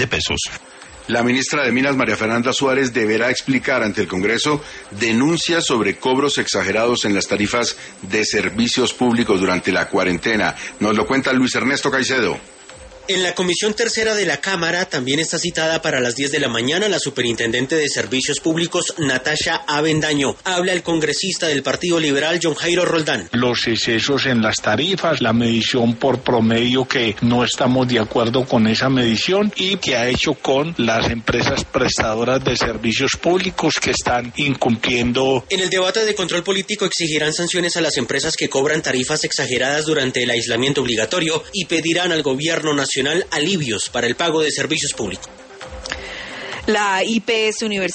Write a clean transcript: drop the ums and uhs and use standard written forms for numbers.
de pesos. La ministra de Minas, María Fernanda Suárez, deberá explicar ante el Congreso denuncias sobre cobros exagerados en las tarifas de servicios públicos durante la cuarentena. Nos lo cuenta Luis Ernesto Caicedo. En la Comisión Tercera de la Cámara también está citada para las 10 de la mañana la Superintendente de Servicios Públicos, Natasha Avendaño. Habla el congresista del Partido Liberal, John Jairo Roldán. Los excesos en las tarifas, la medición por promedio que no estamos de acuerdo con esa medición y que ha hecho con las empresas prestadoras de servicios públicos que están incumpliendo. En el debate de control político exigirán sanciones a las empresas que cobran tarifas exageradas durante el aislamiento obligatorio y pedirán al gobierno nacional alivios para el pago de servicios públicos. La IPS Universidad